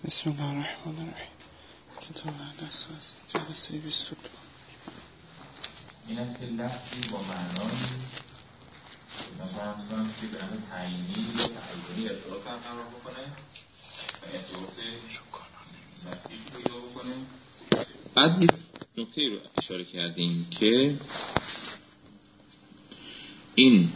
بسم الله الرحمن الرحیم. کتاب الاساس جلسه 22. این است که لفظی با معنایی مثلا که به نام تعیینی یا تعیینی ارتباط برقرار بکنه و ارتباط مسیحی پیدا بکنه. بعد یه نکته رو اشاره کردیم که این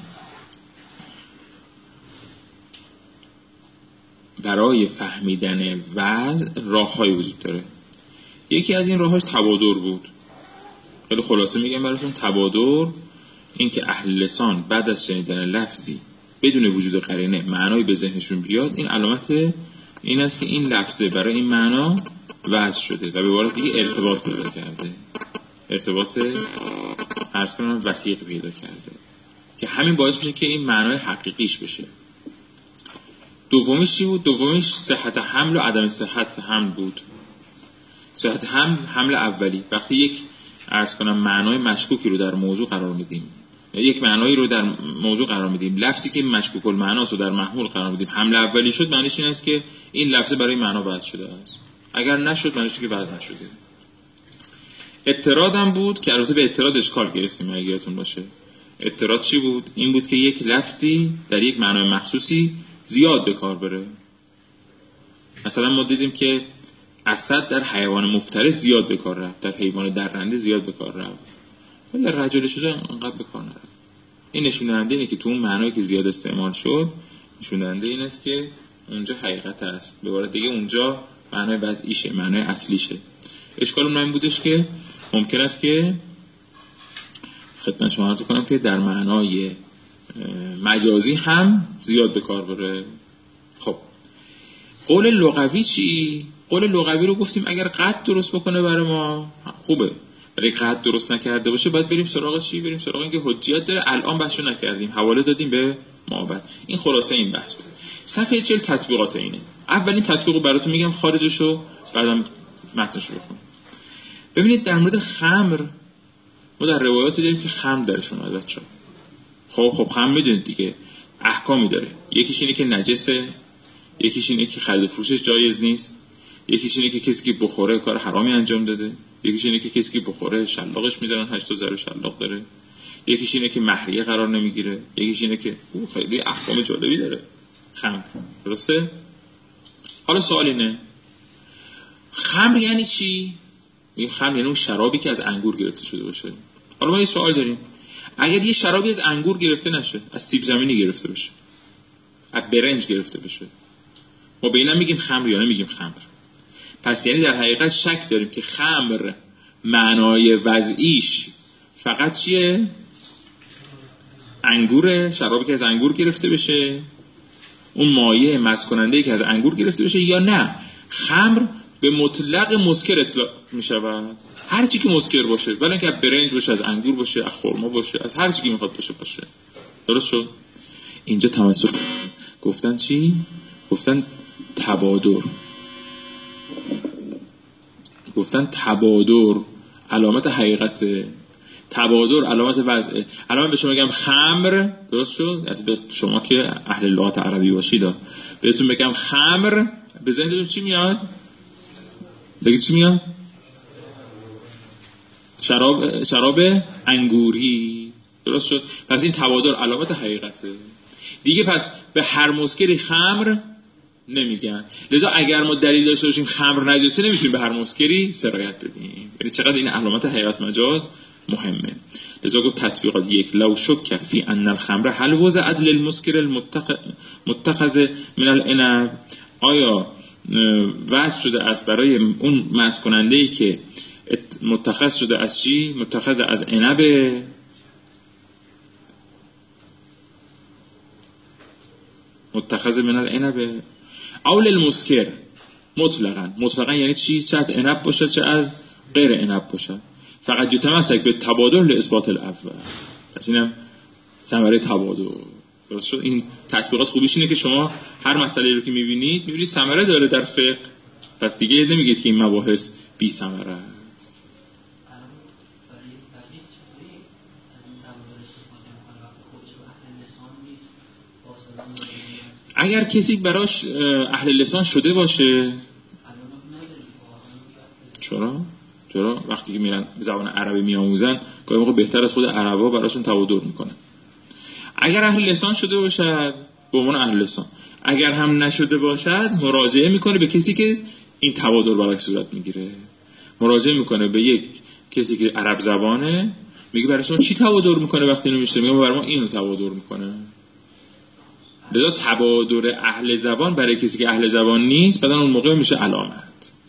برای فهمیدن وضع راه‌هایی وجود داره. یکی از این راه‌هاش تبادر بود. خیلی خلاصه میگم براتون، تبادر این که اهل لسان بعد از شنیدن لفظی بدون وجود قرینه معنایی به ذهنشون بیاد، این علامت این است که این لفظه برای این معنا وضع شده و به عبارت دیگه ارتباط پیدا کرده، ارتباط عرض کنم وثیق پیدا کرده که همین باعث میشه که این معنای حقیقیش بشه. دومیش چی بود؟ دومیش صحت حمل و عدم صحت حمل بود. صحت حمل اولی، وقتی یک عرض کنم معنای مشکوکی رو در موضوع قرار میدیم، یک معنایی رو در موضوع قرار میدیم، لفظی که مشکوک المعناست رو در محمول قرار میدیم، حمل اولی شد، معنیش این است که این لفظ برای معنا وضع شده است. اگر نشد معنیش که وضع نشده. اعتراض هم بود که البته به اعتراض اشکال گرفتیم اگه یادتون باشه. اعتراض چی بود؟ این بود که یک لفظی در یک معنای مخصوصی زیاد به کار بره. مثلا ما دیدیم که اسد در حیوان مفترس زیاد به کار رفت، در حیوان درنده زیاد به کار رفت، ولی در رجل شده انقدر به کار نرفت. این نشون دهنده اینه که تو اون معنایی که زیاد استعمال شد، نشون دهنده این است که اونجا حقیقت است، به عبارت دیگه اونجا معنای وضعیشه، معنای اصلیشه. اشکال اون این بودش که ممکن است که خدمت شما عرض کنم که در معنای مجازی هم زیاد به کار بره. خب قول لغوی چی؟ قول لغوی رو گفتیم اگر قد درست بکنه برای ما خوبه، ولی قد درست نکرده باشه باید بریم سراغ چی؟ بریم سراغ اینکه حجیت داره. الان بحثو نکردیم، حواله دادیم به معابد. این خلاصه این بحث بود. صفحه 40 تطبیقات اینه. اولین تطبیقو براتون میگم خارجشو، بعدم متنشو بخونیم. ببینید در مورد خمر ما در روایات دیدیم که خمر درش اومده بچه‌ها. خب خمر میدونید دیگه احکامی داره. یکیش اینه که نجسه، یکیش اینه که خرید و فروشش جایز نیست، یکیش اینه که کسی که بخوره کار حرامی انجام داده، یکیش اینه که کسی که بخوره شلاقش میزنن 8 تا ضرر شلاق داره، یکیش اینه که مهریه قرار نمیگیره، یکیش اینه که خیلی احکام جالبی داره خمر. درسته؟ حالا سوال اینه خمر یعنی چی؟ این خمر یعنی اون شرابی که از انگور گرفته شده باشه. حالا ما یه سوال داریم، اگر یه شرابی از انگور گرفته نشه، از سیب زمینی گرفته بشه، از برنج گرفته بشه، ما به اینم میگیم خمر یا نمیگیم خمر؟ پس یعنی در حقیقت شک داریم که خمر معنای وضعیش فقط چیه؟ انگوره، شرابی که از انگور گرفته بشه، اون مایع مست کننده که از انگور گرفته بشه، یا نه خمر به مطلق مسکر اطلاق میشود، هر چی که مسکر باشه، ولی اینکه از برنج باشه، از انگور باشه، از خرما باشه، از هر چی که میخواد باشه. درست شد؟ اینجا تمسک گفتن چی؟ گفتن تبادر. گفتن تبادر علامت حقیقته، تبادر علامت وضعه. الان به شما میگم خمر، درست شد؟ یعنی به شما که اهل لغت عربی باشید بهتون بگم خمر، به ذهنتون چی میاد؟ بگید چی میاد؟ شراب انگوری. درست شد؟ پس این تبادر علامت حقیقته دیگه. پس به هر مسکری خمر نمیگن. لذا اگر ما دلیل داشته باشیم خمر نجسه، نمیتونیم به هر مسکری سرایت بدیم. یعنی چقدر این علامت حقیقت مجاز مهمه. لذا گفت تطبیقات یک، لو شک فی ان الخمر هل وضعت للمسکر المتخذ من العنب، آیا وضع شده است برای اون مست کننده‌ای که متخذ شده از چی؟ متخذ از عنب، متخذ من العنب، او للمسکر مطلقاً یعنی چی؟ چه از عنب باشه چه از غیر عنب باشه. فقط یتمسک به تبادل لاثبات الاول. پس اینم ثمره تبادل. درست شد؟ این تطبیقات خوبیش اینه که شما هر مسئله رو که میبینید ثمره داره در فقه، پس دیگه نمیگید که این مباحث بی ثمره است. اگر کسی براش اهل لسان شده باشه چرا وقتی که میرن زبان عربی میآموزن گاهی موقع بهتر از خود عربا براشون تبادر میکنن. اگر اهل لسان شده باشد به عنوان اهل لسان، اگر هم نشده باشد مراجعه میکنه به کسی که این تبادر براش صورت میگیره، مراجعه میکنه به یک کسی که عرب زبانه، میگه برای شما چی تبادر میکنه وقتی اینو میشه، میگه برای ما اینو تبادر میکنه. لذا تبادر اهل زبان برای کسی که اهل زبان نیست بعدن اون موقع میشه علامت.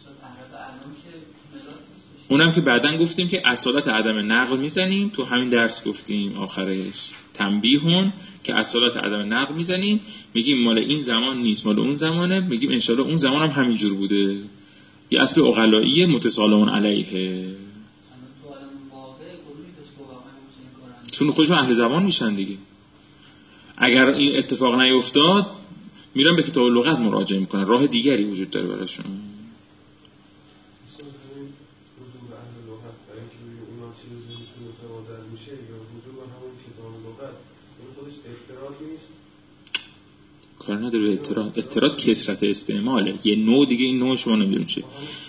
اونم که بعدن گفتیم که اصالت عدم نقل میزنیم، تو همین درس گفتیم آخرش تنبیهون که اصالت عدم نقل میزنیم، میگیم مال این زمان نیست مال اون زمانه، میگیم انشالله اون زمان هم همینجور بوده، یه اصل عقلایی متسالمون علیه، چون خودشون اهل زبان میشن دیگه. اگر این اتفاق نیفتاد میرن به کتاب لغت مراجعه میکنن، راه دیگری وجود داره براشون. کار نداره اعتراض، اعتراض کثرت استعماله، یه نوع دیگه، این نوع شما نمیدونم چیه.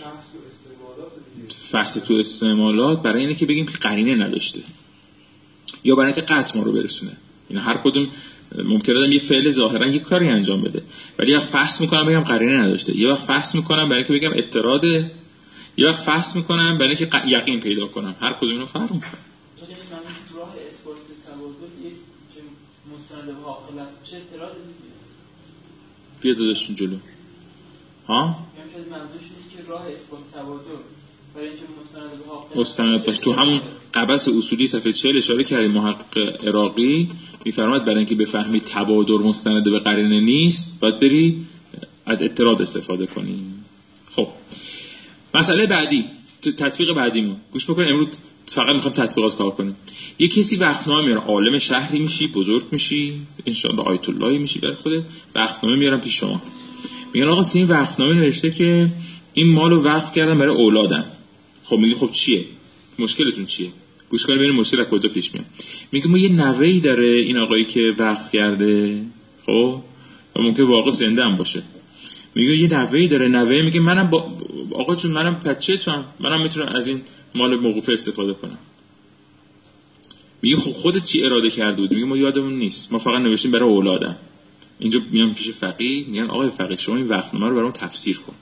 فحص تو استعمالات برای اینه که بگیم که قرینه نداشته یا برای اینکه قطع ما رو برسونه. اینا هر کدوم ممکنه آدم یه فعل ظاهرا یه کاری انجام بده، ولی یا فحص میکنم بگم قرینه نداشته، یا فحص میکنم برای اینکه بگم اعتراضه، یا فحص میکنم برای اینکه یقین پیدا کنم. هر کدوم اینو فرق میکنه. راه اثبات تبادل یک مستند به عاقلت چه اعتراضی بیا داداشون جلو. ها؟ یعنی منظورش نیست که راه اثبات تبادل برای اینکه مستند به عاقلت مستند باشه. تو همون قبس اصولی صفحه 40 اشاره کردیم محقق عراقی میفرماید برای اینکه بفهمی تبادل مستند به قرینه نیست باید بری از اعتراض استفاده کنی. خب مسئله بعدی، تطبیق بعدیمون گوش بکنید. امروز فقط میخوام تطبیقات کار کنیم. یه کسی وقتنامه میاره، عالم شهری میشی، بزرگ میشی، انشاءالله آیت اللهی میشی برای خودت، وقتنامه میارم پیش شما، میگن آقا تو این وقتنامه نوشته که این مالو وقف کردم برای اولادم. خب میگه خب چیه مشکلتون چیه؟ گوش کنید ببین مشکل از کجا پیش میاد. میگه ما یه نوه‌ای داره این آقایی که وقف کرده، خب ممکن واقعا زنده هم باشه. میگه یه نوه‌ای داره، نوه میگه منم آقا جون منم بچه‌تونم، منم میتونم از این مال موقوفه استفاده کنم. میگه خب خودت چی اراده کرده بود؟ میگه ما یادمون نیست، ما فقط نوشتیم برای اولادم. اینجا میان پیش فقیه میگن آقای فقیه شما این وقفنامه رو برام تفسیر کن.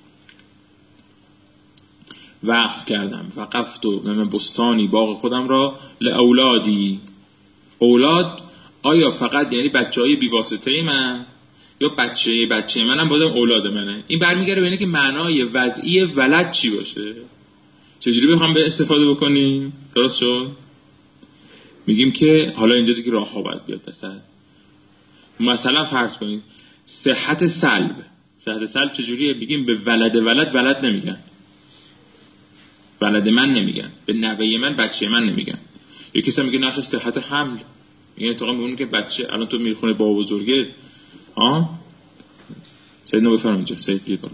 وقف کردم وقفت من بستانی باغ خودم را لاولادی. اولاد آیا فقط یعنی بچهای بی واسطه من یا بچه منم بازم اولاد منه؟ این برمیگره به اینه که معنای وضعی ولد چی باشه، چجوری بخوام به استفاده بکنیم. درست شد؟ میگیم که حالا اینجا دیگه راه ها باید بیاد. مثلا فرض کنید صحت سلب چجوریه؟ بگیم به ولد نمیگن، ولد من نمیگن، به نوه من بچه من نمیگن. یکی کسی میگه نه صحت حمل، میگه اتفاقا میگه که بچه الان تو میری خونه بابا بزرگه سید نو بفرمایید اینجا، سید بیاد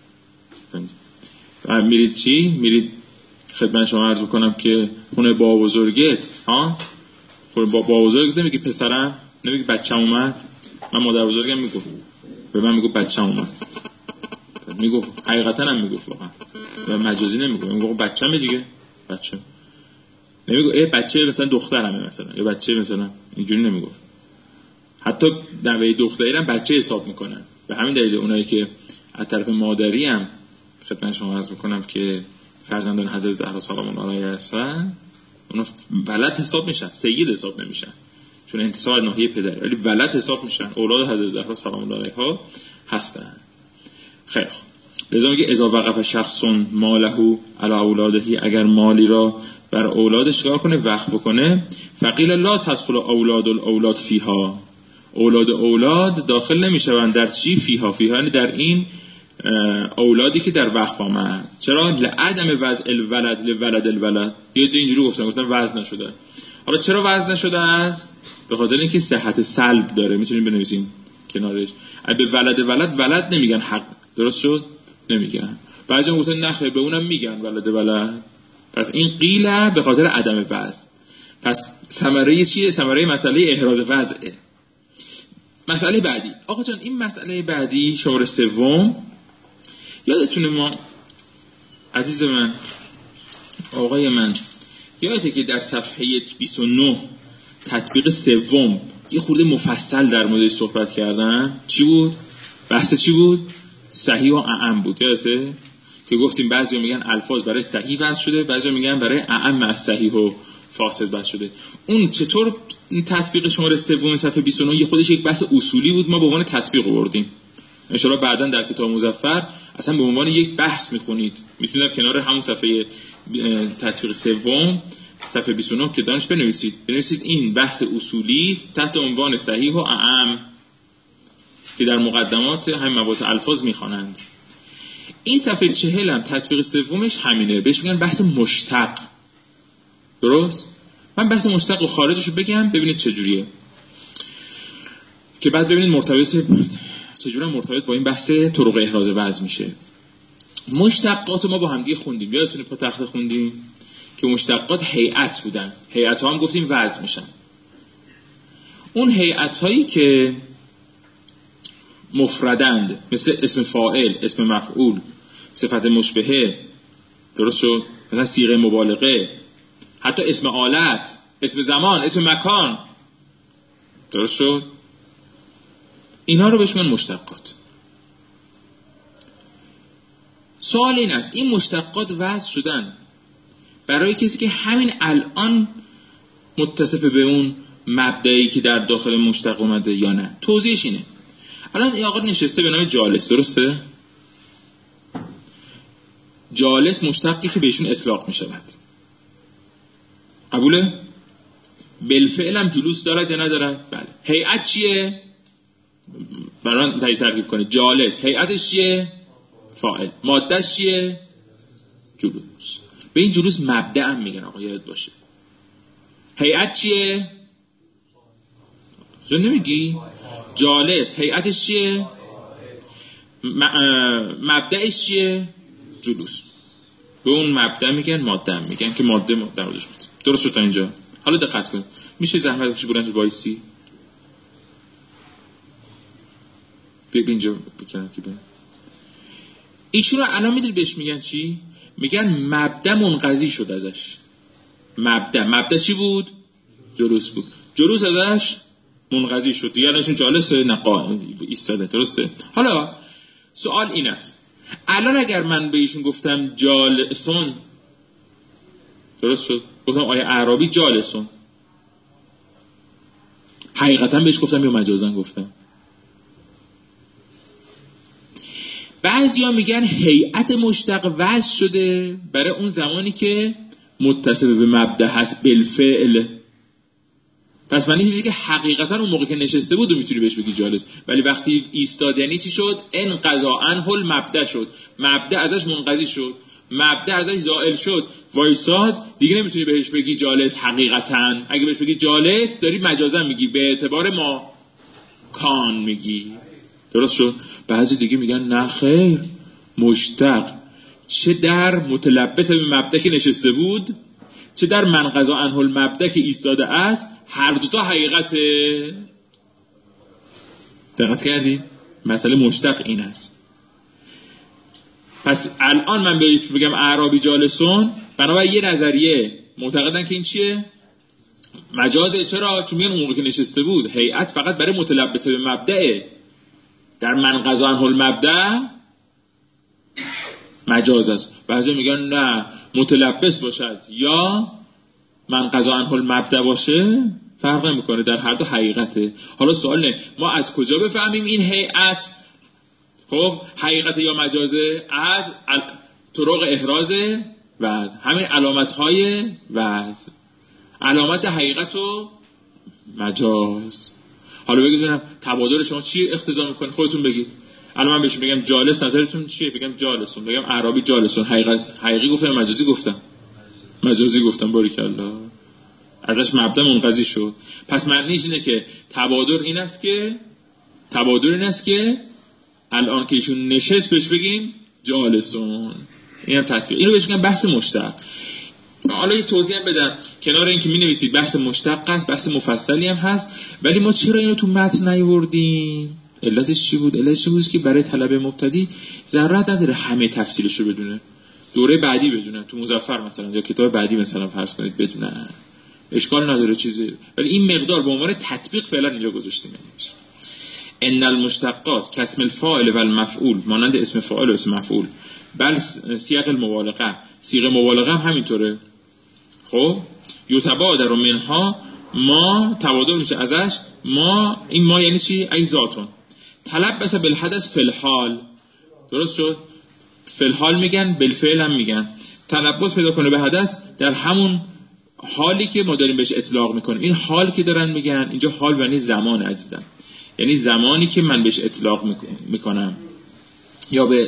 بالا، میرید چی؟ میرید خدمت شما عرض کنم که خونه بابا بزرگت، خونه بابا بزرگت نمیگی پسرم، نمیگی بچه‌م اومد. من مادر بزرگم میگم به من میگه بچه‌م اومد، میگه حقیقتا هم میگه واقعا و مجازی نمیگه، میگه بچه‌م دیگه، بچه نمیگه ای بچه مثلا دخترمه مثلا، یا بچه مثلا اینجوری نمیگه. حتی نوه دختری هم بچه حساب میکنن. به همین دلیل اونایی که از طرف مادری هم خدمت شما عرض میکنم که فرزندان حضرت زهرا سلام الله علیها هستن، اونا ولد حساب میشن، سید حساب نمیشن چون انتصاب ناحیه پدر، ولی ولد حساب میشن، اولاد حضرت زهرا سلام الله علیها هستن. خیلی خوب. لذا میگه اذا وقف شخص ماله علی اولادهی، اگر مالی را بر اولادش کار کنه وقف بکنه، فقیل لا تدخل اولاد الاولاد فیها، اولاد داخل نمیشوند در چی؟ فیها یعنی در این اولادی که در وقف آمد. چرا؟ لعدم وضع الولد یه دو اینجوری گفتن وزن نشده. حالا چرا وزن نشده است؟ به خاطر اینکه صحت سلب داره. میتونیم بنویسیم کنارش به ولد نمیگن حق. درست شد؟ نمیگن. بعضی هم گفتن نخیر به اونم میگن ولد. پس این قیله به خاطر عدم وزن. پس ثمره چیه؟ ثمره مسئله احراز وضعه. مسئله بعدی آقا جان، این مسئله بعدی شماره 3 یادتونه ما عزیز من آقای من یادته که در صفحه 29 تطبیق سوم یه خورده مفصل در موردش صحبت کردن. چی بود؟ بحث چی بود؟ صحیح و اعم بود. یادته که گفتیم بعضیا میگن الفاظ برای صحیح وضع شده، بعضیا میگن برای اعم از صحیح و فاسد وضع شده. اون چطور تطبیق شماره سوم صفحه 29 یه خودش یک بحث اصولی بود، ما به عنوان تطبیق آوردیم. ان شاء الله بعداً در کتاب مظفر اصلا به عنوان یک بحث میخونید، میتونید کنار همون صفحه تطبیق سوم صفحه 29 که دانش بنویسید این بحث اصولی است تحت عنوان صحیح و اعم که در مقدمات همین مباحث الفاظ میخوانند. این صفحه 40 هم تطبیق سومش همینه، بهش میگن بحث مشتق. درست؟ من بحث مشتق و خارجش رو بگم ببینید چجوریه که بعد ببینید چجوری مرتبط با این بحث طرق احراز وزن میشه. مشتقات ما با هم دیگه خوندیم، یادتونه پا تخته خوندیم که مشتقات هیئت بودن، هیئت ها هم گفتیم وزن میشن. اون هیئت هایی که مفردند مثل اسم فاعل، اسم مفعول، صفت مشبهه، درست شد، مثلا صیغه مبالغه، حتی اسم آلت، اسم زمان، اسم مکان، درست شد، اینا رو بهش میگن مشتقات. سوال این است این مشتقات وضع شدن برای کسی که همین الان متصف به اون مبدئی که در داخل مشتق اومده یا نه؟ توضیحش اینه. الان این آقا نشسته به نام جالس، درسته؟ جالس مشتقی که بهشون اطلاق می شود. قبوله؟ بالفعل هم جلوس دارد یا ندارد؟ بله. هیئت چیه؟ برای تایید ترکیب کنه. جالس هیئتش چیه؟ فاعل. مادهش چیه؟ جلوس. به این جلوس مبدأ هم میگن آقا، یاد باشه. هیئت چیه؟ چون نمیگی؟ جالس هیئتش چیه؟ مبدأش چیه؟ جلوس. به اون مبدأ میگن، ماده هم میگن که ماده در موردش بود. درست شد تا اینجا؟ حالا دقت کن. میشه زحمت بکشی بلند وایسی؟ ببین اینجا بکنم که ببین. ایشون رو الان میدونی بهش میگن چی؟ میگن مبدأ منقضی شد ازش. مبدأ چی بود؟ جلوس بود. جلوس ازش منقضی شد. دیگه الانشون جالسه نقا ایستاده. درسته؟ حالا سوال این است الان اگر من به ایشون گفتم جالسون، درست شد؟ گفتم آیه اعرابی جالسون، حقیقتا بهش گفتم یا مجازن گفتم؟ بعضیا میگن هیئت مشتق وضع شده برای اون زمانی که متصل به مبدأ هست بالفعل. پس معنی چیزی که حقیقتا اون موقع که نشسته بود و میتونی بهش بگی جالس، ولی وقتی ایستاد یعنی چی شد؟ انقضا عنه المبدأ شد، مبدأ ازش منقضی شد، مبدأ ازش زائل شد، وایساد، دیگه نمیتونی بهش بگی جالس حقیقتا. اگه بهش بگی جالس داری مجازا میگی، به اعتبار ما کان میگی. درست شد؟ بعضی دیگه میگن نه خیر، مشتق چه در متلبس به مبدأ که نشسته بود، چه در منقضا عنه المبدأ که ایستاده است، هر دوتا حقیقته. دقت کردید؟ مسئله مشتق این است. پس الان من بگم اعرابی جالسون، بنابراین یه نظریه معتقدن که این چیه؟ مجازه. چرا؟ چون میگن اون موقع که نشسته بود هیئت فقط برای متلبسه به مبدأه، در منقضا عنه المبدأ مجاز است. بعضی میگن نه، متلبس باشد یا منقضا عنه المبدأ باشه فرق نمیکنه، در هر دو حقیقته. حالا سوال نه ما از کجا بفهمیم این هیئت خب حقیقت یا مجازه؟ از طرق احراز وضع، همین علامت های وضع، علامت حقیقت و مجاز. حالا بگید ببینم تبادل شما چی اقتضا میکنه، خودتون بگید. الان من بهش بگم جالس، نظرتون چیه؟ بگم جالسون، بگم اعرابی جالسون، حقیقی گفتم مجازی گفتم؟ مجازی گفتم. باریکالله، ازش مبدأ منقضی شد. پس معنیش اینه که تبادل این است که الان که ایشون نشست بهش بگیم جالسون. این هم تطبیق. اینو بهش میگن بحث مشتق. حالا یه توضیح هم بدم، کنار اینکه می نویسید بحث مشتق است، بحث مفصلی هم هست، ولی ما چرا اینو تو متن نیاوردیم؟ علتش چی بود؟ علتش بود که برای طلبه مبتدی ضرورت نداره همه تفصیلش رو بدونه. دوره بعدی بدونن، تو مظفر مثلا یا کتاب بعدی مثلا فرض کنید بدونن، اشکال نداره چیزی، ولی این مقدار به عنوان تطبیق فعلا اینجا گذاشتیم. ان المشتقات کاسم الفاعل و المفعول، مانند اسم فاعل و اسم مفعول، بل سیاق المبالغه، صيغه مبالغه هم همینطوره. خب یتبادر منها، ما تبادر میشه ازش، ما این ما یعنی چی؟ ای ذاتون تلبس بالحدث فی الحال، درست شد؟ فی الحال میگن، بالفعل هم میگن، تلبس پیدا کنه به حدث در همون حالی که ما داریم بهش اطلاق میکنیم. این حال که دارن میگن اینجا حال یعنی زمان عزیزم، یعنی زمانی که من بهش اطلاق میکنم، یا به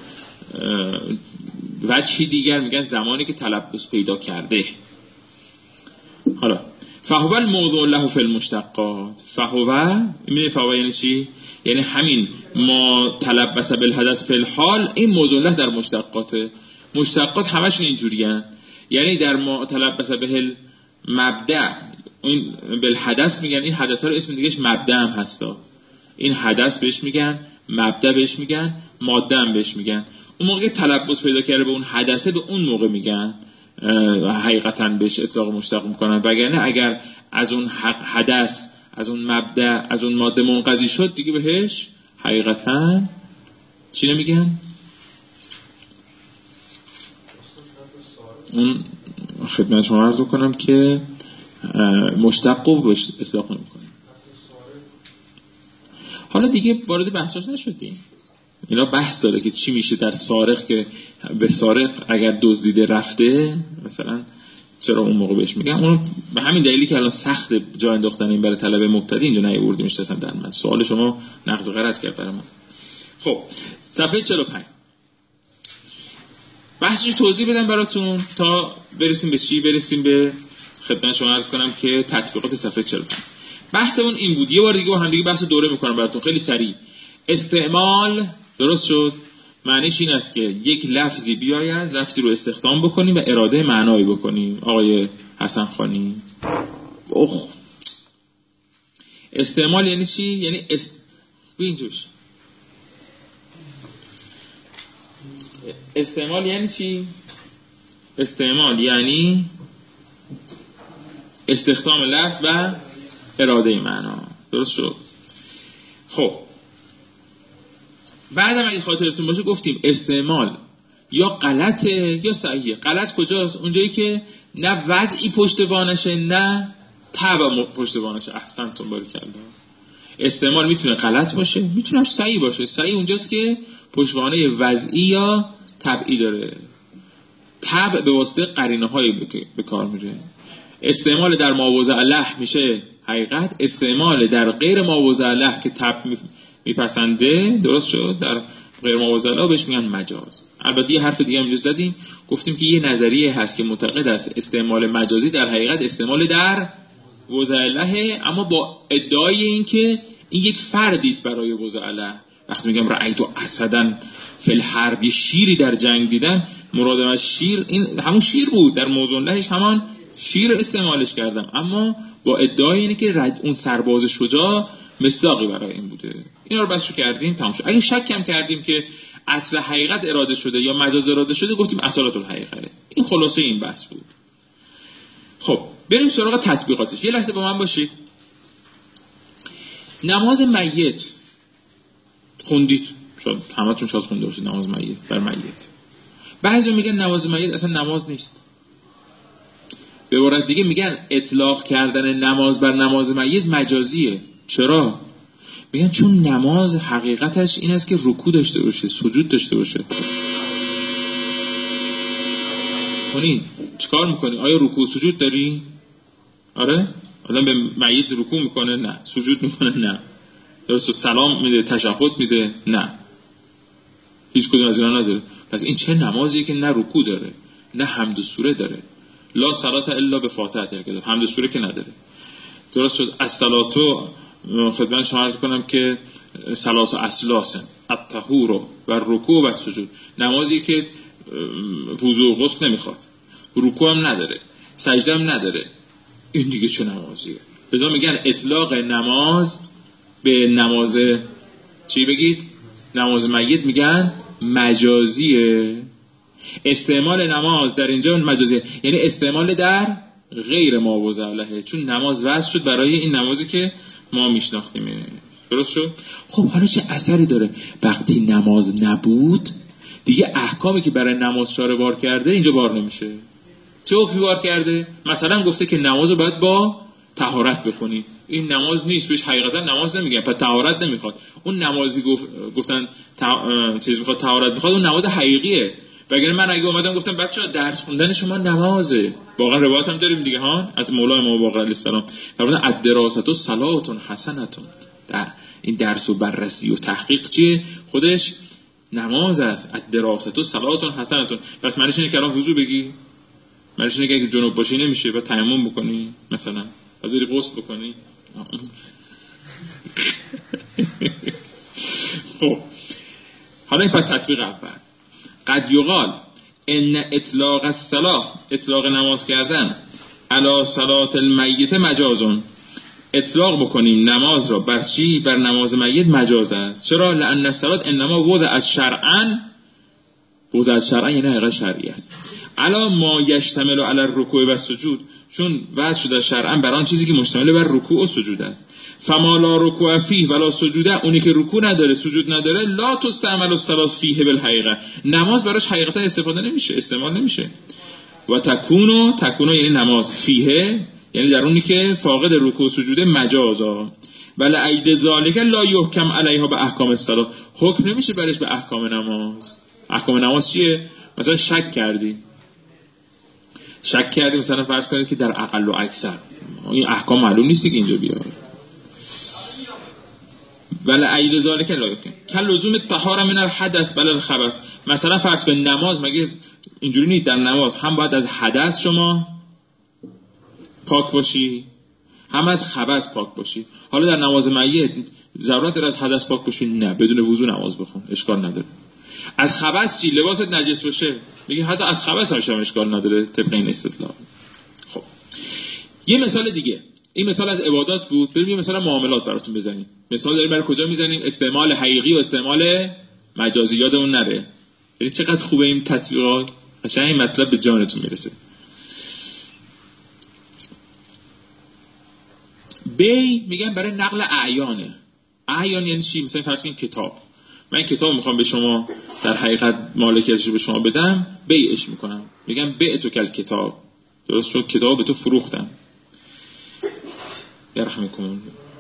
وجهی دیگر میگن زمانی که تلبس پیدا کرده. حالا فهو الموضوع له فی المشتقات، فهو یعنی چی؟ یعنی همین ما تلبس بالحدث فی الحال، این موضوع له در مشتقاته. مشتقات همشون اینجوریان، یعنی در ما تلبس به المبدأ، این بالحدث میگن، این حدث رو اسم دیگهش مبدأ هم هستا، این حدث بهش میگن، مبدأ بهش میگن، ماده هم بهش میگن. اون موقع تلبس پیدا کرده به اون حدثه، به اون موقع میگن حقیقتا بهش اطلاق مشتق میکنن. وگرنه اگر از اون حدث، از اون مبدأ، از اون ماده منقضی شد دیگه بهش حقیقتا چی نمیگن؟ اون خدمت شما عرض کنم که مشتق بهش اطلاق نمیکنن. حالا دیگه وارد بحثاش نشدیم، اینا بحث داره که چی میشه در سارق، که به سارق اگر دزدیده رفته مثلا چرا اون موقع بهش میگن. اون به همین دلیلی که الان سخت جا انداختن این برای طلبه مبتدی اینجا نیاوردیمش اصلا در من. سوال شما نقض و غرض کرد برام. خب صفحه 45 بحثی توضیح بدم براتون تا برسیم به چی؟ برسیم به خدمت شما عرض کنم که تطبیقات صفحه 45. بحثمون این بود، یه بار دیگه با هم دیگه بحث دوره میکنم براتون خیلی سریع. استعمال، درست شد، معنیش این است که یک لفظی بیاید، لفظی رو استخدام بکنیم و اراده معنایی بکنیم. آقای حسن خانی استعمال یعنی چی؟ یعنی اینجوش استعمال یعنی چی؟ استعمال یعنی استخدام لفظ و اراده معنا، درست شد؟ خب بعدم اگه خاطرتون باشه گفتیم استعمال یا غلطه یا صحیحه. غلط کجاست؟ اونجایی که نه وضعی پشتوانشه نه تبع پشتوانشه. احسنتون باریکلا. استعمال میتونه غلط باشه، میتونه صحیح باشه. صحیح اونجاست که پشتوانه وضعی یا تبعی داره، تبع به واسطه قرینه های به کار میره. استعمال در ماوضع له میشه حقیقت، استعمال در غیر ماوضع له که تبع میپسنده، درست شد، در غیر ماوضع له بهش میگن مجاز. البته یه حرف دیگه هم زدیم، گفتیم که یه نظریه هست که معتقد است استعمال مجازی در حقیقت استعمال در وضع له، اما با ادعای این که این یک فردی است برای وضع له. وقتی میگم رأیت اسداً فی الحرب، یه شیری در جنگ دیدن، مرادم از شیر این همون شیر بود، در موضوع لهش همان شیر استعمالش کردم، اما با ادعای اینه که اون سرباز شجاع مصداقی برای این بوده. اینا رو بسشو کردیم تمام شد. اگه شک هم کردیم که اصل حقیقت اراده شده یا مجاز اراده شده، گفتیم اصالت الحقیقه. این خلاصه این بحث بود. خب بریم سراغ تطبیقاتش. یه لحظه با من باشید. نماز میت خوندید، شاید همتون شاید خونده باشید نماز میت بر میت. بعضی میگن نماز میت اصلا نماز نیست. به عبارت دیگه میگن اطلاق کردن نماز بر نماز میت مجازیه. چرا؟ میگن چون نماز حقیقتش این است که رکوع داشته باشه، سجود داشته باشه. کنی چیکار میکنی؟ آیا رکوع سجود داری؟ آره؟ آدم به میت رکوع میکنه؟ نه. سجود میکنه؟ نه. درست سلام میده، تشهد میده؟ نه. هیچ کدوم از اینا نداره. پس این چه نمازیه که نه رکوع داره نه حمد و سوره داره؟ لا صلات الا به فاتحه که حمد و سوره که نداره. درست شد. الصلاتو خدمت شما عرض کنم که ثلاث اسلاس، الطهور و رکوع و سجود. نمازی که وضو و غسل نمیخواد، رکوع هم نداره، سجده هم نداره، این دیگه چه نمازیه؟ بذار میگن اطلاق نماز به نماز چی بگید؟ نماز میت میگن مجازیه. استعمال نماز در اینجا مجازیه، یعنی استعمال در غیر ما وضع، چون نماز وضع شد برای این نمازی که ما میشناختیم. درست شد؟ خب حالا چه اثری داره؟ وقتی نماز نبود دیگه احکامی که برای نماز شارع بار کرده اینجا بار نمیشه. چه حکمی بار کرده؟ مثلا گفته که نماز رو باید با طهارت بخونی. این نماز نیست، بهش حقیقتا نماز نمیگن، پس طهارت نمیخواد. اون نمازی گفتن چیز میخواد طهارت میخواد، اون نماز حقیقیه. وگرنه من اگه اومدم گفتم بچه‌ها درس خوندن شما نمازه، واقعا روایت هم داریم دیگه ها از مولای ما باقر علیه السلام، فرمودن الدراسة صلاة حسنة. در این درس و بررسی و تحقیق چیه؟ خودش نماز است. الدراسة صلاة حسنة. پس معنیش اینه که الان وضو بگی، معنیش اینه که اگه جنوب باشی نمیشه بعد تیمم بکنی، مثلا بعد بری غسل بکنی. خب حالا این پس تطبیق اول. قد یقال ان اطلاق الصلاة، اطلاق نماز کردن، علی صلاة المیت مجازون، اطلاق بکنیم نماز را بر چی؟ بر نماز میت مجاز است. چرا؟ لان الصلاة انما وضع شرعا، وضع شرعا یعنی حقیقت شرعی است، علا ما یشتمل علی الرکوع و سجود، چون وضع شده شرعا بر آن چیزی که مشتمل بر رکوع و سجود است. فما لا رکوع فیه ولا سجوده، اونی که رکوع نداره سجود نداره، لا تستعمل الصلاة فیه بالحقیقه، نماز براش حقیقتا استفاده نمیشه، استعمال نمیشه. و تکونو یعنی نماز، فیه یعنی در اونی که فاقد رکوع و سجوده، مجازا. ولی عید ذالک لا یحکم علیها به احکام الصلاة، حکم نمیشه برش به احکام نماز. احکام نماز چیه؟ مثلا شک کردی مثلا فرض کنید که در اقل و اکثر این احکام معلوم نیستی که اینجا بیاد. ولی عید ذالک لا یحکم کل لزوم الطهاره من الحدث بل الخبث. مثلا فرض کنید نماز مگه اینجوری نیست؟ در نماز هم باید از حدث شما پاک باشی هم از خبث پاک باشی. حالا در نماز میت ضرورت داره از حدث پاک باشی؟ نه، بدون وضو نماز بخون، اشکال نداره. از خبث چی؟ لباست نجس باشه، میگه حتی از خبث هم اشکال نداره طبق این استدلال. خب یه مثال دیگه، این مثال از عبادات بود، بریم یه مثال معاملات براتون بزنیم. مثال داریم برای کجا میزنیم؟ استعمال حقیقی و استعمال مجازی، یادمون نره. ببین چقدر خوبه این تطبیقات، قشنگ این مطلب به جانتون میرسه. بی میگن برای نقل اعیانه. اعیان یعنی چی؟ مثلا فرض کنید کتاب، من کتاب میخوام به شما در حقیقت مالکیتش به شما بدم، بیعش میکنم، میگم بعتو کل کتاب، درست شد؟ کتاب به تو فروختم، یرحمکم.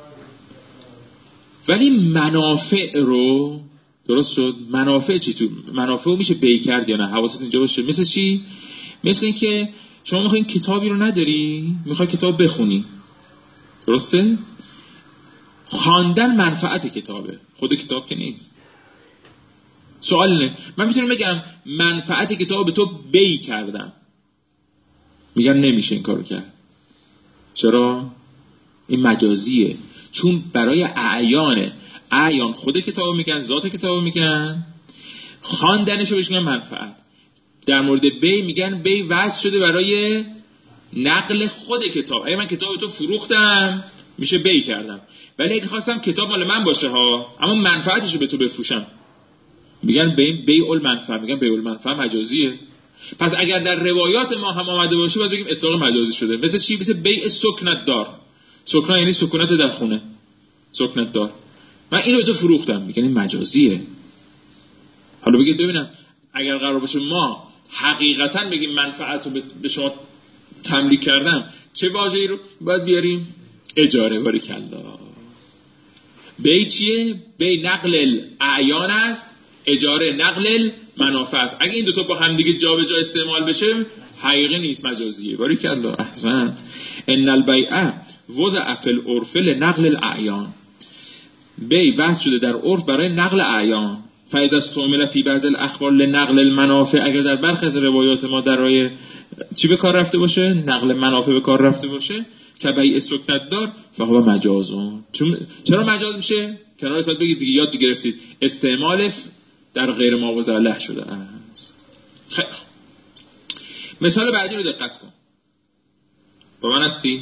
ولی منافع رو، درست شد؟ منافع چی؟ تو منافع رو میشه بی کرد یا نه؟ حواست اینجا باشه. مثل چی؟ مثل این که شما میخوای کتابی رو نداری، میخوای کتاب بخونی، درسته؟ خواندن منفعت کتابه، خود کتاب که نیست. سوال اینه، من میتونم بگم منفعت کتاب به تو بی کردم، میگم نمیشه این کارو کرد. چرا؟ این مجازیه، چون برای اعیانه. اعیان خود کتابو میگن، ذات کتابو میگن، خواندنشو بهش میگن منفعت. در مورد بی میگن بی وضع شده برای نقل خود کتاب. اگه من کتاب تو فروختم میشه بی کردم، ولی اگه خواستم کتاب مال من باشه ها، اما منفعتشو به تو بفروشم، میگن بیع المنفعه، میگن بیع المنفعه مجازیه. پس اگر در روایات ما هم آمده باشه باید بگیم اطلاق مجازی شده. مثل چی؟ مثل بیع سکنت دار. سکنا یعنی سکونت در خونه، سکنت دار. من اینو به تو فروختم، میگن این مجازیه. حالا بگید ببینم اگر قرار باشه ما حقیقتا بگیم منفعت رو به شما تملیک کردم، چه واژه‌ای رو باید بیاریم؟ اجاره. باریکالله. بی چیه؟ بی نقل الاعیان است، اجاره نقل المنافع است. اگه این دو تا با هم دیگه جا به جا استعمال بشه حقیقی نیست، مجازیه. باریکالله، احسن. ان البیع وضع فی العرف لنقل الاعیان، بی بحث شده در عرف برای نقل اعیان. فاذا استعمل فی بعض الاخبار لنقل المنافع، اگر در برخی از روایات ما در راه چی به کار رفته باشه؟ نقل منافع به کار رفته باشه، که بیع سکنت دار فهو مجازون. چرا مجاز میشه؟ کنار کات بگید دیگه، یاد گرفتید استعمال در غیر ما وضع شده است. خیلی مثال بعدی رو دقت کن، با من هستی؟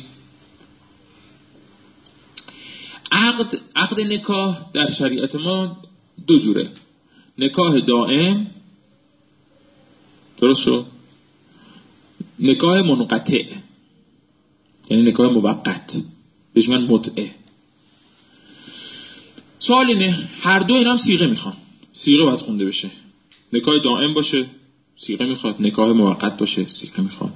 عقد نکاح در شریعت ما دو جوره، نکاح دائم درست شد؟ نکاح منقطع یعنی نکاح موقت بهش میگن متعه. سوال اینه هر دو اینا هم صیغه میخوان، صیغه باید خونده بشه. نکاح دائم باشه صیغه میخواد، نکاح موقت باشه صیغه میخواد.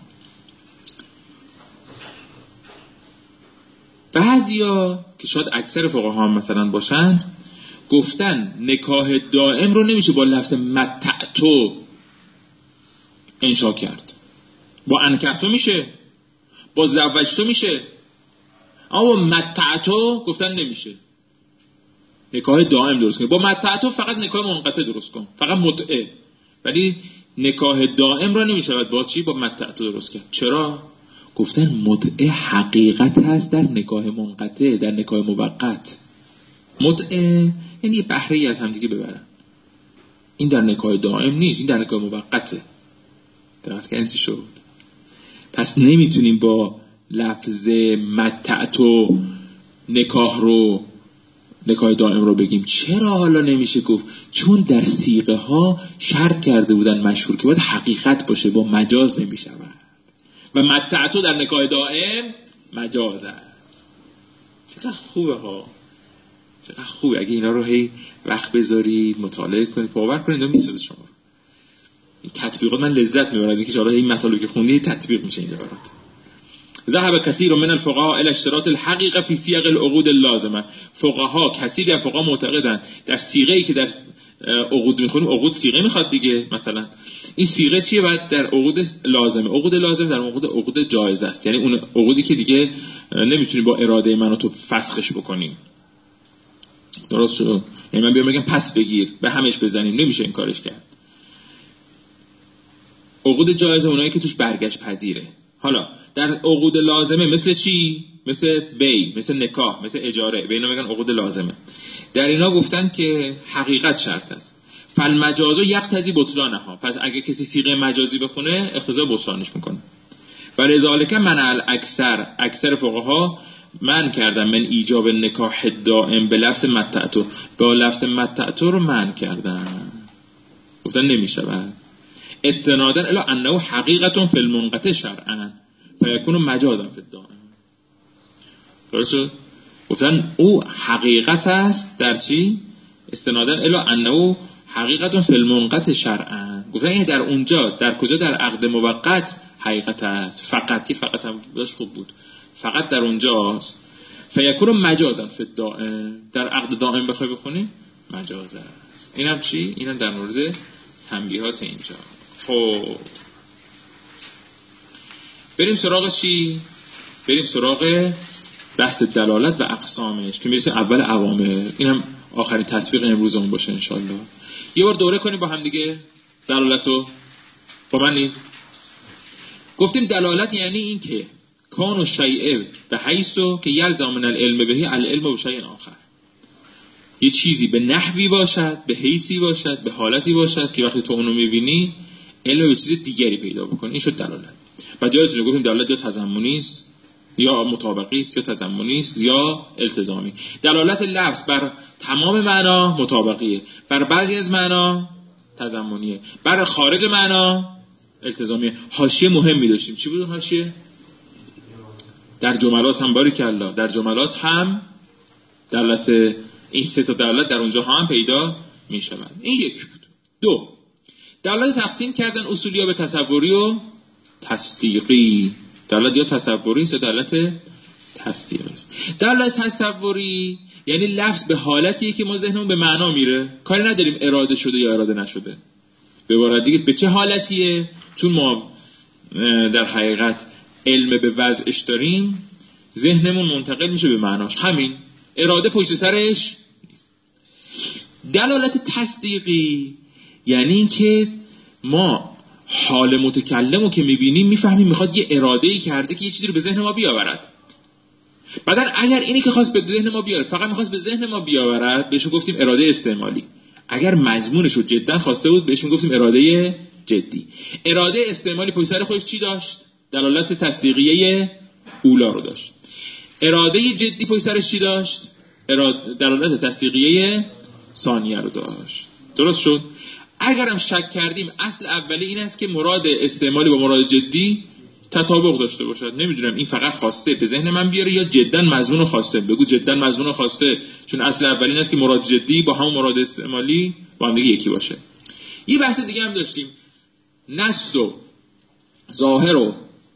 بعضیا که شاید اکثر فقها هم مثلا باشن گفتن نکاح دائم رو نمیشه با لفظ متعتو انشا کرد. با انکحتو میشه، با زوجتو میشه، اما با متعتو گفتن نمیشه. نکاح دائم درست کن، با متعتو فقط نکاح منقطع درست کن، فقط متعه. ولی نکاح دائم را نمیشه با چی؟ با متعتو درست کرد. چرا؟ گفتن متعه حقیقت هست در نکاح منقطع، در نکاح موقت. متعه یعنی یه بهره ای از همدیگه ببرن، این در نکاح دائم نیست، این در نکاح موقته. درست که انتی شد. پس نمیتونیم با لفظ متعتو نکاح دائم رو بگیم. چرا حالا نمیشه گفت؟ چون در صیغه ها شرط کرده بودن مشهور که باید حقیقت باشه، با مجاز نمیشه و متعتو در نکاح دائم مجاز است. چقدر خوبه ها، چقدر خوبه. اگه اینا رو هی وقت بذارید مطالعه کنید باور کنید و میسازه شما. این تطبیقات من لذت میبرم از اینکه حالا این مطالبی که خوندید تطبیق میشه اینجا برات. ذهب كثير من الفقهاء الى اشتراط الحقيقه في صيغ العقود اللازمه. فقها کثیری از فقها معتقدند در صیغه‌ای که در عقود میخونیم، عقود صیغه میخواد دیگه، مثلا این صیغه چیه؟ باید در عقود لازمه. عقود لازم در عقود جایز است، یعنی اون عقودی که دیگه نمیتونی با اراده من و تو فسخش بکنی. درست شد؟ یعنی من بیام بگم پس بگیر به همش بزنیم، نمیشه این کارش کرد. عقود جایزه اونایی که توش برگشت پذیره. حالا در عقود لازمه مثل چی؟ مثل بی، مثل نکاح، مثل اجاره، به اینا میگن عقود لازمه. در اینا گفتن که حقیقت شرط است. فالمجاز یقتضی بطلانها. پس اگه کسی صیغه مجازی بخونه اقتضای بطلانش میکنه. ولذالک من اکثر فقها من کردن من ایجاب نکاح دائم به لفظ متعتو، با لفظ متعتو رو من کردن، گفتن نمیشه بعد استنادن الا انه حقیقتون فی المنقطع شرعا فیکون مجازا فی الدائم. درست؟ گفتن او حقیقت است در چی؟ استنادن الا انه حقیقتون فی المنقطع شرعا. گفتن این در اونجا، در کجا؟ در عقد موقت حقیقت است. فقط هم داشت خوب بود، فقط در اونجاست. فیکون مجازا فی الدائم. در عقد دائم بخوای بخونی مجاز است. اینم چی؟ اینم در مورد تنبیهات اینجا. خب بریم سراغ چی؟ بریم سراغ بحث دلالت و اقسامش که میرسه اول اوامر. اینم آخرین تطبیق امروزمون باشه انشالله. یه بار دوره کنیم با هم دیگه دلالتو. با من گفتیم دلالت یعنی این که کان و شیء به حیثو که یلزم من العلم بهی العلم و شیء آخر. یه چیزی به نحوی باشد، به حیثی باشد، به حالتی باشد که وقتی تو اونو میبینی علم به چیز دیگری پیدا بکنی. این شد دلالت. بعد یادتونه گفتیم دلالت یا تضمنی است یا مطابقی است یا تضمنی است یا التزامی. دلالت لفظ بر تمام معنا مطابقیه، بر بعضی از معنا تضمنیه، بر خارج معنا التزامیه. حاشیه مهمی داشتیم. چی بود اون حاشیه؟ در جملات هم باریکالله، در جملات هم دلالت، این سه تا دلالت در اونجا هم پیدا میشوند. این یک بود. دو، دلالت تقسیم کردن اصولی ها به تصوری و تصدیقی. دلالت یا تصوری است یا دلالت تصدیقی است. دلالت تصوری یعنی لفظ به حالتیه که ما ذهنمون به معنا میره، کاری نداریم اراده شده یا اراده نشده. به عبارت دیگه به چه حالتیه؟ چون ما در حقیقت علم به وضعش داریم، ذهنمون منتقل میشه به معناش، همین اراده پشت سرش نیست. دلالت تصدیقی یعنی این که ما حال متکلمو که میبینیم میفهمیم میخواد یه اراده‌ای کرده که یه چیزی رو به ذهن ما بیاورد. بعدن اگر اینی که خواست به ذهن ما بیاره فقط میخواست به ذهن ما بیاورد، بهش گفتیم اراده استعمالی. اگر مضمونش رو جدا خواسته بود بهش میگفتیم اراده جدی. اراده استعمالی پشت سر خودش چی داشت؟ دلالت تصدیقیه اولا رو داشت. اراده جدی پشت سرش چی داشت؟ دلالت تصدیقیه ثانیه رو داشت. درست شد؟ اگرم شک کردیم اصل اولی این است که مراد استعمالی با مراد جدی تطابق داشته باشد. نمیدونم این فقط خواسته به ذهن من بیاره یا جدا مضمون خواسته. بگو جدا مضمون خواسته، چون اصل اولی این است که مراد جدی با همون مراد استعمالی با هم دیگه یکی باشه. یه بحث دیگه هم داشتیم، نص و ظاهر و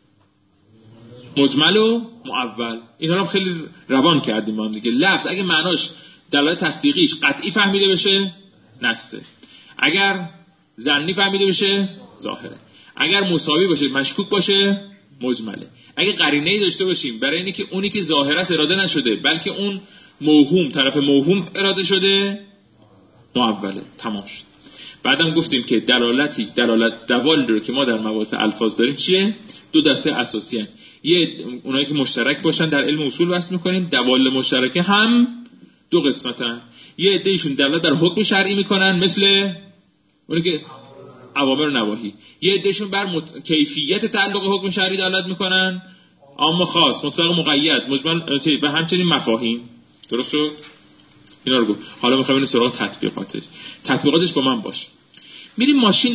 مجمل و مؤول. اینا رو خیلی روان کردیم با هم دیگه. لفظ اگه معناش دلالت تصدیقیش قطعی فهمیده بشه نصه، اگر ظنی فهمیده بشه ظاهره، اگر مساوی باشه مشکوک باشه مجمله. اگه قرینه‌ای داشته باشیم برای اینه که اونی که ظاهر است اراده نشده بلکه اون موهوم طرف موهوم اراده شده مؤوله. تمام شد. بعدم گفتیم که دلالت دوالی رو که ما در مباحث الفاظ داریم چیه؟ دو دسته اساسی هستند. یه اونایی که مشترک باشن در علم اصول وصف می‌کنیم، دوال مشترکه هم دو قسمتن. یه عده‌ایشون دلالت در حکم شرعی میکنن مثل اونی که اوامر و نواهی، یه عده‌ایشون بر کیفیت تعلق حکم شرعی دلالت میکنن، عام و خاص، مطلق و مقید، مجمل و همچنین مفاهیم. درست شد؟ اینا رو گفت. حالا میخوایم بریم سراغ تطبیقاتش با من باش. میریم ماشین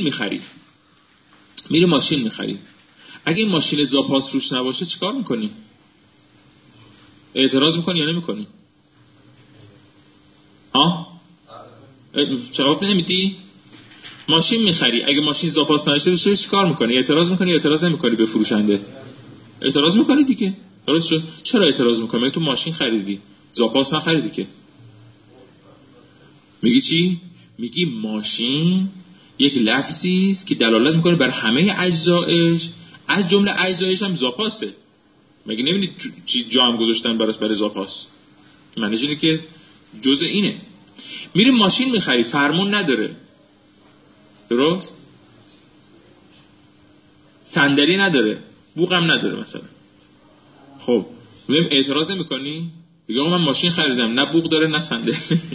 میخری. اگه این ماشین زاپاس روش نباشه چیکار میکنی؟ اعتراض میکنی یا نمیکنی؟ جواب نمیدی؟ ماشین میخری، اگه ماشین زاپاس نداشته باشه چیکار میکنی؟ اعتراض میکنی یا اعتراض نمیکنی به فروشنده؟ اعتراض میکنی دیگه. درست شد؟ چرا اعتراض میکنی؟ مگه تو ماشین خریدی، زاپاس نخریدی که. میگی چی؟ میگی ماشین یک لفظی است که دلالت میکنه بر همه اجزایش، از جمله اجزایش هم زاپاسه. مگه نمیدید چی جام گذاشتن برای زاپاس؟ معنیش اینه که جزء اینه. میری ماشین میخری، فرمون نداره، درست؟ صندلی نداره، بوقم نداره مثلا. خب میگم اعتراض نمیکنی؟ میگم من ماشین خریدم، نه بوق داره نه صندلی.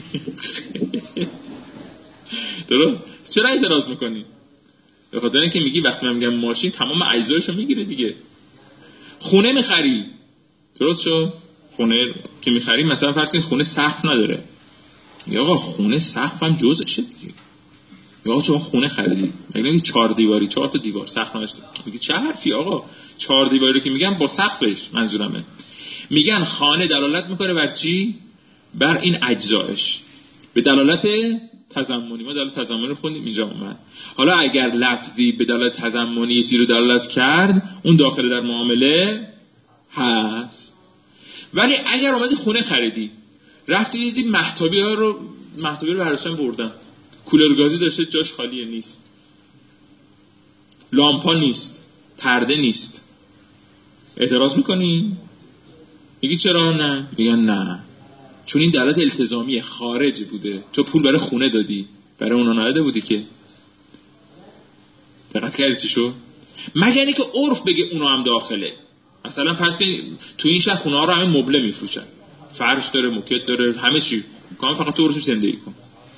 درست؟ چرا اعتراض میکنی؟ به خاطر اینکه میگی وقتی من میگم ماشین تمام اجزایشو میگیره دیگه. خونه میخری، درست شد؟ خونه که میخری مثلا فرض کن خونه سقف نداره، یا آقا خونه سقف هم جزءشه دیگه. یا آقا چون خونه خریدی، مگه نمیگی 4 دیواری 4 تا دیوار سقف نداشته؟ میگی چه حرفی آقا، 4 دیواری رو که میگم با سقفش منظورمه. میگن خانه دلالت میکنه بر چی؟ بر این اجزایش، به دلالت تضمنی. ما دلالت تضمنی رو خوندیم اینجا اومد. حالا اگر لفظی به دلالت تضمنی چیزی رو دلالت کرد اون داخل در معامله هست. ولی اگر اومدی خونه خریدی، رفتی دیدی محتابی رو برداشتن بردن، کولر گازی داشته جاش خالیه نیست، لامپا نیست، پرده نیست، اعتراض میکنی؟ میگی چرا نه؟ میگن نه چون این دلالت التزامی خارج بوده، تو پول برای خونه دادی، برای اونا نداده بودی که. دقت کردی چی شد؟ مگر اینکه عرف بگه اونا هم داخله. مثلا فرض کن تو این شهر خونه ها رو همه مبله میفروشن، فرش داره، موکت داره، همه چی، میگن فقط تو عرفش زندگی کن.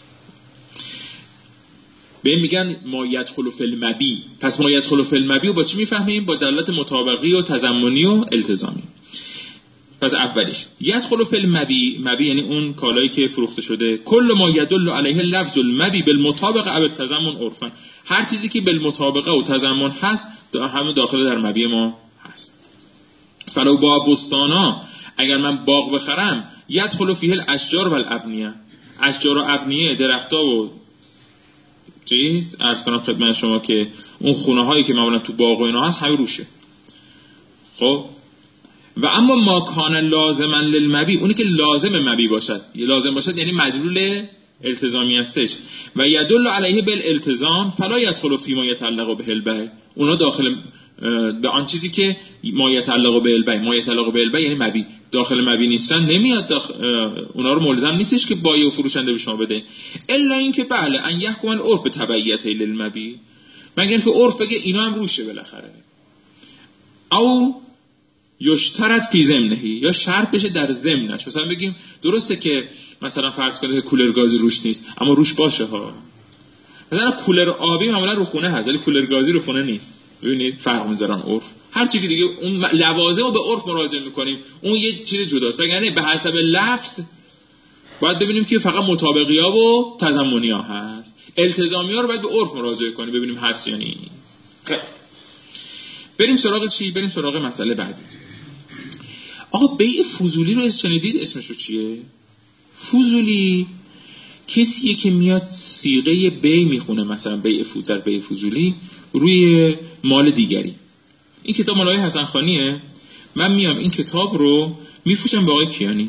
به میگن ما یدخل فی المبی. پس ما یدخل فی المبی رو با چی میفهمیم؟ با دلالت مطابقی و تضمنی و التزامی. پس اولیش یدخل فی المبی، مبی یعنی اون کالایی که فروخته شده. کل ما یدل علیه لفظ المبی بالمطابقه او التضمن عرفا، هر چیزی که بالمطابقه و تضمن هست همه داخل در مبی ما هست. فلو با بستانا، اگر من باغ بخرم، یدخل فیه الاشجار و الابنیه، اشجار و ابنیه، درخت‌ها و چیز عرض کنم خدمت شما که اون خونه هایی که معمولا تو باغ و اینا هست همه روشه. خب و اما ما کان لازما للمبی، اونی که لازم مبی باشد، یه لازم باشد یعنی مدلول التزامی هستش. و یدل علیه بالالتزام فلا یدخل فی ما یتعلق به البیع، اونا داخل به آن چیزی که ما یتعلق به البیع، ما یتعلق به البیع یعنی مبی، داخل مبی نیستن، نمیاد اونا رو ملزم نیستش که بایع و فروشنده به شما بده. الا اینکه بله ان یحکم العرف تبعیته للمبی، مگر اینکه عرف بگه اینا هم روشه بالاخره. او یشترط فی ضمنه، یا شرط بشه در ضمنش. مثلا بگیم درسته که مثلا فرض کنید که کولر گازی روش نیست اما روش باشه ها. مثلا کولر آبی معمولا رو خونه هست ولی کولر گازی رو خونه نیست. ببینید فرق میذارن عرف. هر چیزی دیگه اون لوازم رو به عرف مراجعه میکنیم، اون یه چیز جداست. وگرنه به حسب لفظ باید ببینیم که فقط مطابقی‌ها و تضمنی‌ها هست. التزامی ها رو باید به عرف مراجعه کنیم ببینیم هست یا نیست. بریم سراغ چی؟ بریم سراغ مسئله بعدی. آقا بیع فضولی رو شنیدید اسمش رو چیه؟ فضولی کسیه که میاد صیغه بیع میخونه، مثلا بیع فضولی روی مال دیگری. این کتاب مال آقای حسن خانیه. من میام این کتاب رو میفروشم به آقای کیانی.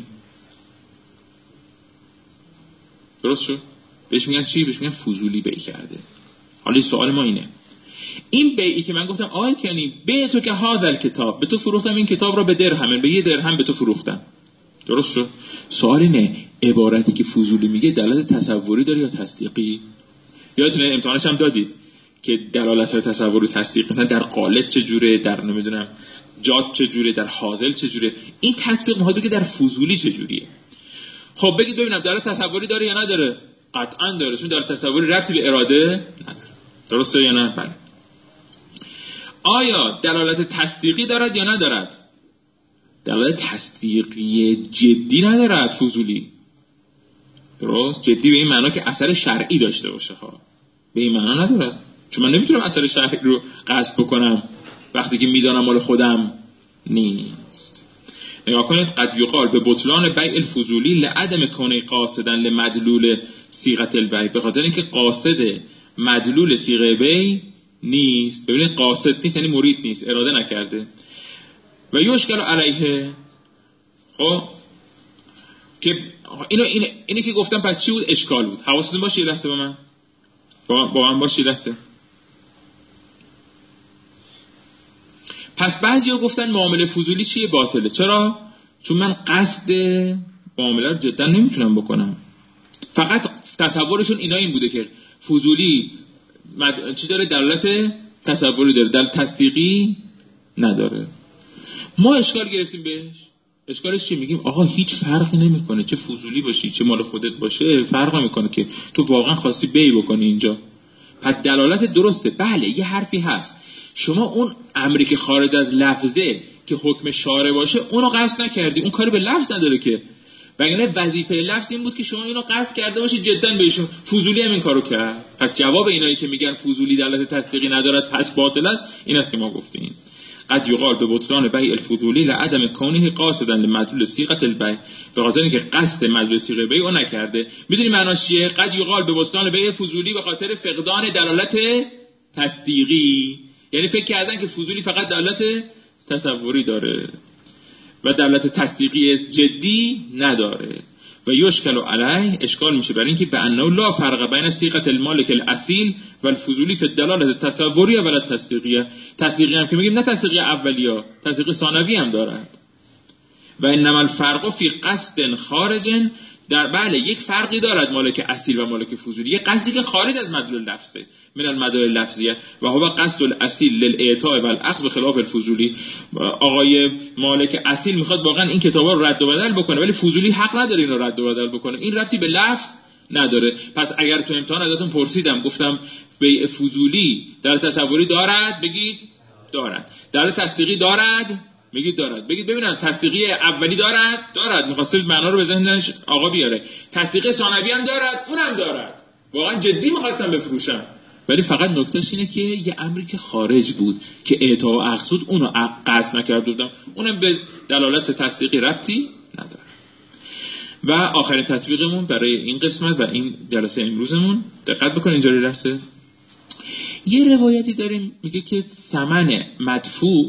درست شد؟ بهش میگن چی؟ بهش میگن فضولی بیع کرده. حالا سوال ما اینه، این بیعی که من گفتم آقای کیانی به تو که هذا کتاب، به تو فروختم این کتاب رو به درهم، به 1 درهم به تو فروختم. درست شد؟ سوال اینه عبارتی که فضولی میگه دلالت تصوری داره یا تصدیقی؟ یادتونه امتحانش هم دادید که دلالت تصوری تصدیق، مثلا در قالب چجوره، در نمیدونم جاد چجوره، در حاصل چجوره. این تطبیق میخواد که در فضولی چجوریه. خب بگید ببینم دلالت تصوری داره یا نداره؟ قطعا داره، چون دلالت تصوری ربطی به اراده نداره. درسته یا نه؟ بله. آیا دلالت تصدیقی دارد یا ندارد؟ دلالت تصدیقی جدی ندارد فضولی. درست؟ جدی به این معنا که اثر شرعی داشته باشه ها. به این معنا ندارد، چون من نمیتونم اثر شرعی رو قصد بکنم وقتی که میدانم مال خودم نیست. نگاه کنید، قد یقال به بطلان بیع الفضولی لعدم کونه قاصدا لمدلول صیغه البیع، به خاطر اینکه قاصد مدلول صیغه بیع نیست. ببینید قاصد نیست یعنی مرید نیست، اراده نکرده. و یشکل علیه، خب که اینو که گفتم پس چی بود؟ اشکال بود. حواستون باشه یه لحظه با من باشه یه لحظه. پس بعضیا گفتن معامله فضولی چیه؟ باطله. چرا؟ چون من قصد معامله رو جدا نمیتونم بکنم. فقط تصورشون این بوده که فضولی چی داره؟ دلالت تصوری داره، دلالت تصدیقی نداره. ما اشکال گرفتیم بهش. اشکالش چی؟ میگیم آقا هیچ فرقی نمیکنه چه فضولی باشی چه مال خودت باشه، فرق نمیکنه که تو واقعا خواستی بیع بکنی اینجا. پس دلالت درسته. بله یه حرفی هست، شما اون امری که خارج از لفظه که حکم شارع باشه اونو قصد نکردی، اون کاری به لفظ نداره که. وگرنه وظیفه لفظ این بود که شما اینو قصد کرده باشی جدا بهشون. فضولی هم این کارو کرد. پس جواب اینایی که میگن فضولی دلالت تصدیقی ندارد پس باطل است، این است که ما گفتیم. قد یقال به بطلان بیع الفضولی لعدم کونه قاصدا لمدلول صیغه البیع، به خاطر اینکه قصد مدلول صیغه بیع اون نکرده. میدونی معناش چیه؟ قد یقال به بطلان بیع فضولی به خاطر فقدان دلالت تصدیقی، یعنی فکر کردن که فضولی فقط دلالت تصوری داره و دلالت تصدیقی جدی نداره. و یشکل علیه، اشکال میشه برای اینکه به انه لا فرق بین صیغه المالک الاصیل و الفضولی فی الدلالت تصوریه و تصدیقیه. تصدیقی هم که میگیم نه تصدیقی اولیه، تصدیقی ثانوی هم دارد. و انما الفرق فی قصد خارج، در بله یک فرقی دارد مالک اصیل و مالک فضولی، یک قصدی که خارج از مدلول لفظه من المدلول لفظیه و هو قصد الاصیل للاعطاء و الاخذ بخلاف الفضولی. آقای مالک اصیل میخواد واقعا این کتابا رو رد و بدل بکنه، ولی فضولی حق نداره این رو رد و بدل بکنه، این ربطی به لفظ نداره. پس اگر تو امتحان ازتون پرسیدم گفتم بیع فضولی در تصوری دارد، بگید دارد. در تصدیقی دارد، بگید دارد. بگید ببینم تصدیقی اولی دارد. می‌خواسته معنا رو به ذهنش آقا بیاره. تصدیقی ثانوی هم دارد، اونم دارد. واقعا جدی می‌خواستم بفروشم، ولی فقط نکتهش اینه که یه امری که خارج بود که اعطا و اخذ بود اونو قصد نکرده بودم، اونم به دلالت تصدیقی ربطی نداره. و آخرین تطبیقمون برای این قسمت و این جلسه امروزمون، دقت بکنید اینجا لحظه. یه روایتی داریم میگه که ثمن مدفوع،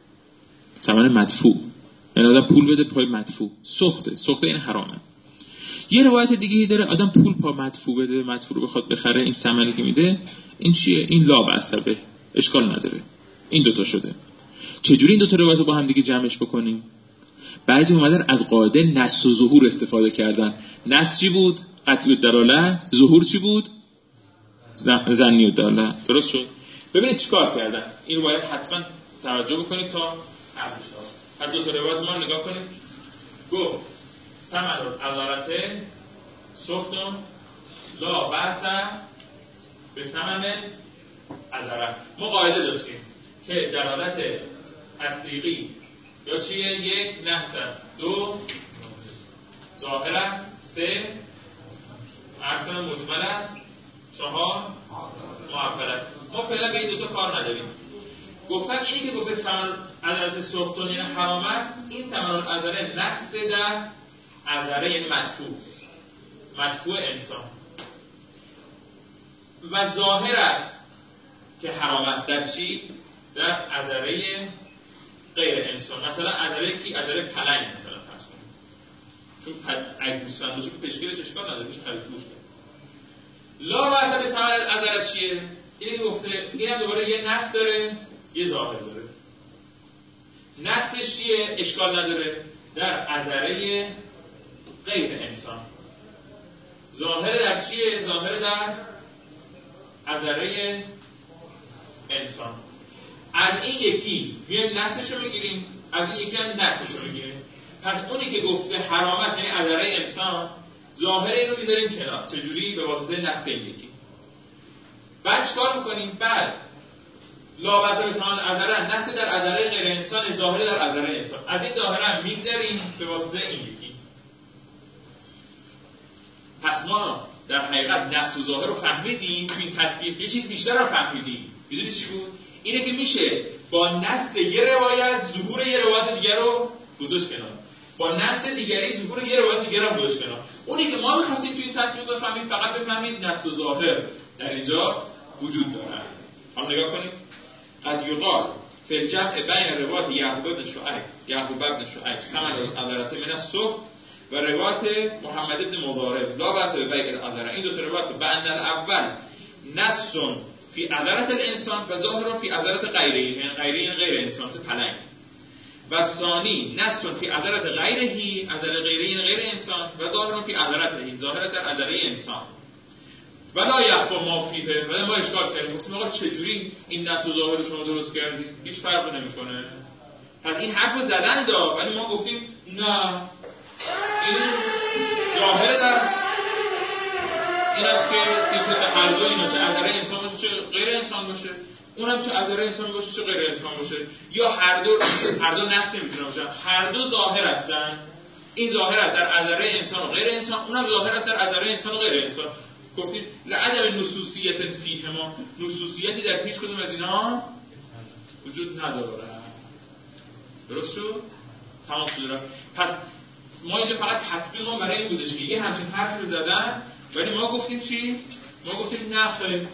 یعنی آدم پول بده پای مدفوع، سخته این حرامه. یه روایت دیگه داره آدم پول پا مدفوع بده، مدفوع رو بخواد بخره، این ثمنی که میده این چیه؟ این لا بأسه، اشکال نداره. این دوتا شده. چجوری این دوتا روایت رو با هم دیگه جمعش بکنیم؟ بعضی اومدن از قاعده نص و ظهور استفاده کردن. نص چی بود؟ قطعی الدلاله. ظهور چی بود؟ ظنی الدلاله. درست شد؟ ببینید چیکار کردن. این رو باید حتما توجه بکنید تا هر دو تا روایت ما نگاه کنید. گفت ثمن العذرته سختون لا بأس به ثمن عذره. ما قاعده داشتیم که دلالت تصدیقی یا چیه؟ 1 نص است، 2 ظاهر است، 3 عرض کنم مجمل است، 4 4 معول است. ما فعلا به این دو تا کار نداریم. گفتن اینی که گفته ثمر عذره سختون یعنی حرام است، این ثمر عذره نقص در عذره یعنی مدفوع انسان و ظاهر است که حرام است. در چی؟ در عذره غیر انسان. مثلا عذره کی؟ عذره پلنگ مثلا فرض کنید، چون اگه گوسفند باشه پشکلش اشکال نداره، میشه خرید گوشت. لا واسه ثمر عذره چیه؟ اینی که گفته اینم دوباره یه نص داره یه ظاهر داره. نصش چیه؟ اشکال نداره، در عذره غیر انسان. ظاهر در چیه؟ ظاهر در عذره انسان. از این یکی میایم نصش رو میگیریم، از این یکی هم نصش رو میگیریم. پس اونی که گفته حرامت یعنی عذره انسان، ظاهر این رو میذاریم کنار. چجوری؟ به واسطه نص این یکی. بعد چیکار میکنیم؟ بعد لا بأس بثمن عذره نص در عذره غیر انسان، ظاهر در عذره انسان. از این ظاهره هم میگذاریم به واسطه این یکی. پس ما در حقیقت نص و ظاهر رو فهمیدیم، تو این تطبیق یه چیز بیشتر رو فهمیدیم. میدونی چی بود؟ اینه که میشه با نص یه روایت ظهور یه روایت دیگر رو گذاشت کنار، با نص دیگری ظهور یه روایت دیگر رو گذاشت کنار. اونی که ما می‌خواستیم تو این تطبیق بفهمیم فقط بفهمید نص و ظاهر در اینجا وجود داره. حالا نگاه کنید. قد یقال فی الجمع بین روایت یعقوب بن شعیب ثمر عذره من السخط و روایت محمد بن مضارب لا بأس ببیع العذره. این دو تا روایت بین الاول نص فی عذره الانسان و ظاهر فی عذره غیره، یعنی غیر انسان مثل پلنگ. و ثانی نص فی عذره غیره، عذره غیره یعنی غیر انسان، و ظاهر فی عذرته، ظاهر در عذره انسان. ولا یخفی ما فیه. ولی ما اشکال کردیم، گفتیم آقا چجوری این نص و ظاهر شما درست کردید؟ هیچ فرقی نمیکنه. پس این حرفو زدن دا، ولی ما گفتیم نه، این ظاهر در این است که نسبت هر دو اینا، چه عذره انسان باشه چه غیر انسان باشه، اونم چه عذره انسان باشه چه غیر انسان باشه، یا هر دو نص نمیتونه باشه، هر دو ظاهر هستن. این ظاهر است در عذره انسان و غیر انسان، اونم ظاهر است در عذره انسان و غیر انسان. گفتیم لعدم نصوصیت فیهما، نصوصیتی در پیش کدوم از اینا وجود نداره. درست شد؟ تمام شد. پس ما اینجا فقط تطبیق ما برای این بودش که یه همچین حرفی رو زدن، ولی ما گفتیم چی؟ ما گفتیم نه خیر،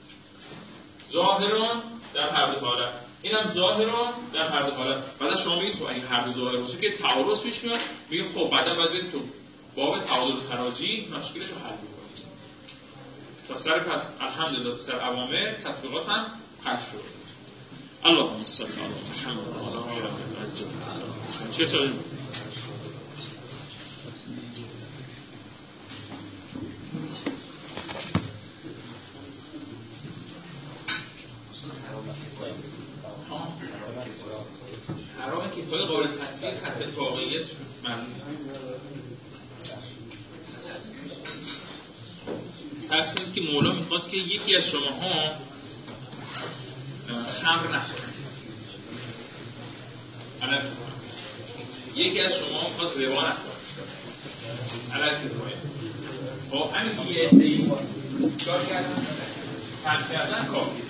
ظاهران در هر دو حالت، اینم ظاهران در هر دو حالت. بعدا شما میگید خب اگه هر دو ظاهر باشه که تعارض پیش میاد، میگیم خب بعدا باید بریم تو باب تعادل خراجی مشکلش رو حل کنیم. تا سر پس الحمدلله تا سر اوامر تطبیقات هم حل شد. اللهم صل علی محمد و علی آل محمد. چه سوالی؟ حرام کفایه قابل تصویر حتی واقعیت معلوم نیست. فرض کنید که مولا میخواد که یکی از شماها خمر نخوره، یکی از شما میخواد ربا نخوره، علل کفایه. خب همین یه عده‌ای کار کردن، فهم کردن کافیه.